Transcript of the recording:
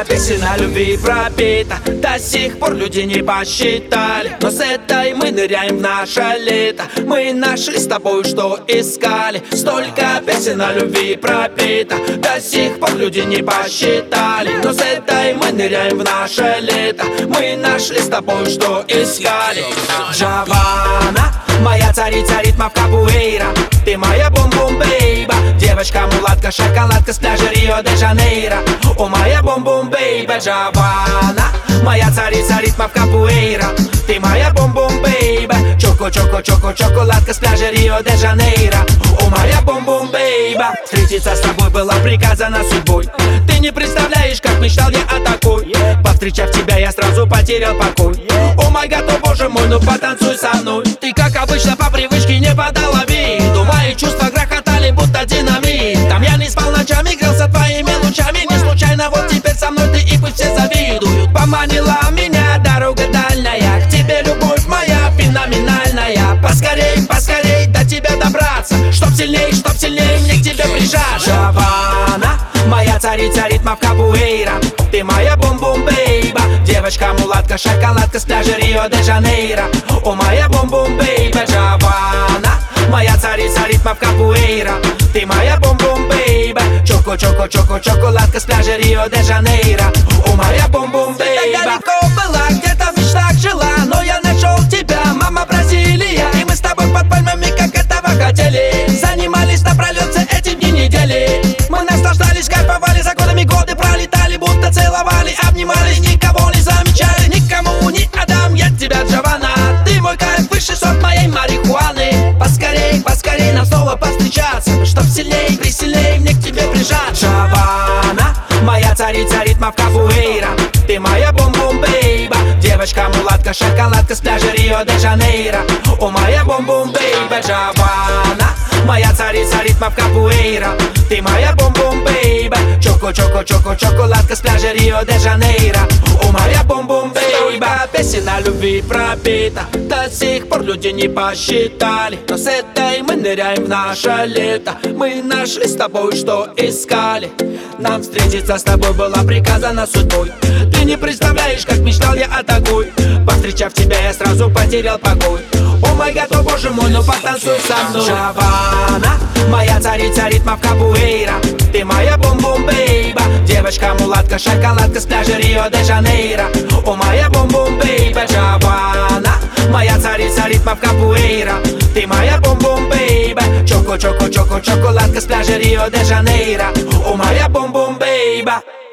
песен о любви пропита, до сих пор люди не посчитали. Но с этой мы ныряем в наше лето. Мы нашли с тобой, что искали. Столько песен о любви пропита, до сих пор люди не посчитали. Но с этой мы ныряем в наше лето. Мы нашли с тобой, что искали. Джованна, моя царица ритмов капуэйра, ты моя бум-бум-бейба. Девочка-мулатка, шоколадка с пляжа Рио-де-Жанейро. О, моя бум-бум-бейба. Джованна, моя царица ритмов капуэйра, ты моя бум-бум-бейба. Чоко-чоко-чоко, шоколадка с пляжа Рио-де-Жанейро. О, моя бум-бум-бейба. Встретиться с тобой было приказано судьбой. Ты не представляешь, как мечтал я о такой. Повстречав тебя, я сразу потерял покой. О май гад, о боже мой, ну потанцуй со мной. Ты, как обычно, по привычке не подала виду. Мои чувства грохотали, будто динамит. Там я не спал ночами, грелся твоими лучами. Не случайно вот теперь со мной ты, и пусть все завидуют. Поманила меня дорога дальняя, к тебе любовь моя феноменальная. Поскорей, поскорей до тебя добраться, чтоб сильней мне к тебе прижаться. Джованна, моя царица ритмов капуэйра, ты моя бум-бум-бейба. Девочка-мулатка, шоколадка с пляжа Рио-де-Жанейро. О, моя бум-бум-бейба. Джованна, моя царица ритмов капуэйра, ты моя бум-бум-бейба. Чоко-чоко-чоко, шоколадка с пляжа Рио-де-Жанейро. О, моя бум-бум-бейба. Далеко была, где-то в мечтах жила, но я нашел тебя, мама Бразилия. И мы с тобой под пальмами, как этого хотели, занимались напролет все эти дни недели. Мы наслаждались, кайфовали, за годами годы пролетали, будто целовали, обнимали, никого не замечали, никому не отдам я тебя, Джованна. Ты мой кайф, высший сорт моей марихуаны. Поскорей, поскорей нам снова повстречаться, чтоб сильней, присильней мне к тебе прижаться. Джованна, моя царица ритмов капуэйра, ты моя бум-бум-бейба. Девочка-мулатка, шоколадка с пляжа Рио-де-Жанейро. О, моя бум-бум-бейба. Джованна, моя царица ритмов капуэйра, ты моя бум-бум-бейба. Чоко-чоко-чоко, шоколадка с пляжа Рио-де-Жанейро. О, моя бум-бум-бейба. Песен о любви пропита, до сих пор люди не посчитали. Но с этой мы ныряем в наше лето. Мы нашли с тобой, что искали. Нам встретиться с тобой было приказано судьбой. Ты не представляешь, как мечтал я о такой. Повстречав тебя, я сразу потерял покой. О май гад, о боже мой, ну потанцуй со мной. Джованна, моя царица ритмов капуэйра, ты моя бум-бум-бейба. Девочка-мулатка, шоколадка с пляжа Рио-де-Жанейро. О, моя бум-бум-бейба. Джованна, моя царица ритмов капуэйра, ты моя бум-бум-бейба. Чоко-чоко-чоко, шоколадка с пляжа Рио-де-Жанейро. О, моя бум-бум-бейба.